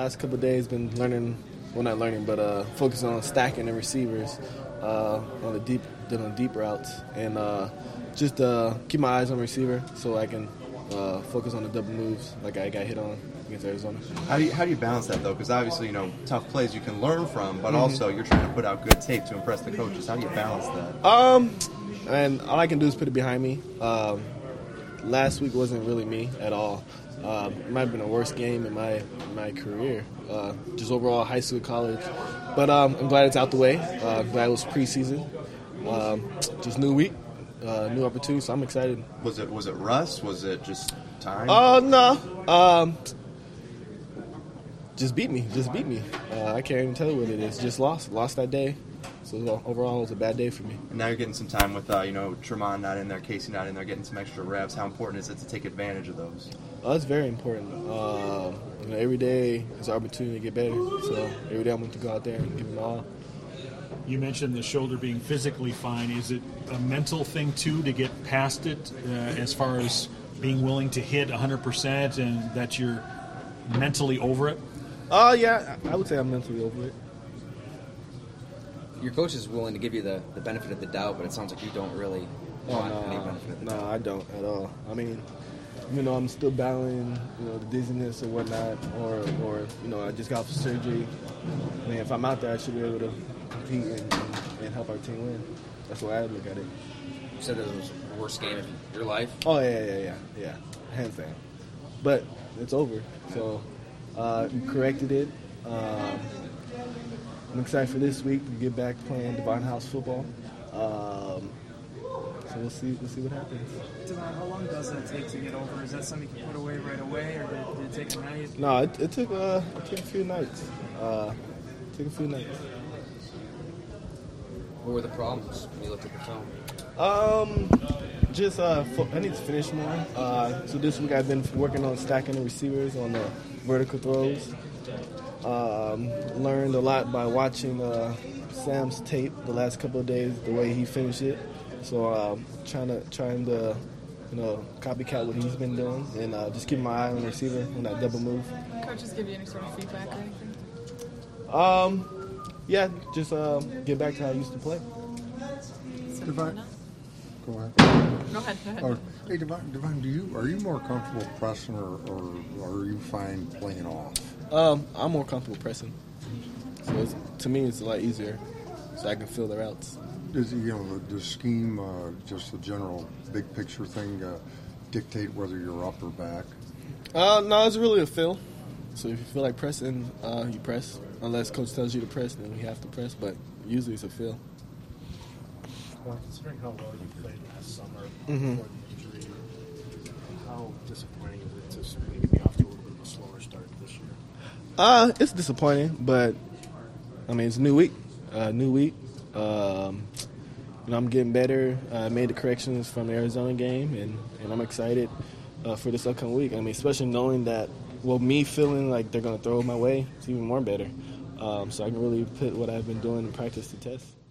last couple of days been learning, well not learning, but focusing on stacking the receivers on the deep routes, and just keep my eyes on the receiver so I can focus on the double moves like I got hit on against Arizona. How do you balance that though? Because obviously tough plays you can learn from, but also you're trying to put out good tape to impress the coaches. How do you balance that? And all I can do is put it behind me. Last week wasn't really me at all. It might have been the worst game in my career, just overall high school, college. But I'm glad it's out the way. Glad it was preseason. Just new week, new opportunity, so I'm excited. Was it rust? Was it just time? No. Just beat me. I can't even tell you what it is. Just lost that day. So overall, it was a bad day for me. And now you're getting some time with Tremont not in there, Casey not in there, getting some extra reps. How important is it to take advantage of those? It's very important. Every day is an opportunity to get better. So every day I'm going to go out there and give it all. You mentioned the shoulder being physically fine. Is it a mental thing too to get past it, as far as being willing to hit 100% and that you're mentally over it? Yeah, I would say I'm mentally over it. Your coach is willing to give you the benefit of the doubt, but it sounds like you don't really want any benefit of the doubt. No, I don't at all. I mean, I'm still battling, the dizziness or whatnot, or I just got off surgery. I mean, if I'm out there, I should be able to compete and help our team win. That's the way I look at it. You said it was the worst game of your life? Oh, yeah. Hands down. But it's over. So we corrected it. I'm excited for this week to get back playing Devon House football. So we'll see what happens. Devon, how long does that take to get over? Is that something you can put away right away, or did it take a night? No, it took a few nights. What were the problems when you looked at the film? I need to finish more. So this week I've been working on stacking the receivers on the vertical throws. Learned a lot by watching Sam's tape the last couple of days, the way he finished it. So trying to copycat what he's been doing, and just keep my eye on the receiver on that double move. Coaches give you any sort of feedback or anything? Yeah, just get back to how I used to play. Devon, go ahead. Go ahead. Hey, Devon, are you more comfortable pressing or are you fine playing off? I'm more comfortable pressing. So to me, it's a lot easier, so I can feel the routes. Does the scheme, just the general big picture thing, dictate whether you're up or back? No, it's really a feel. So if you feel like pressing, you press. Unless coach tells you to press, then we have to press. But usually it's a feel. Well, considering how well you played last summer before the injury, how disappointing is it to maybe be off to a little bit of a slower start this year? It's disappointing, but I mean it's a new week. I'm getting better. I made the corrections from the Arizona game, and I'm excited for this upcoming week. I mean, especially knowing that, me feeling like they're going to throw it my way, it's even more better. So I can really put what I've been doing in practice to test.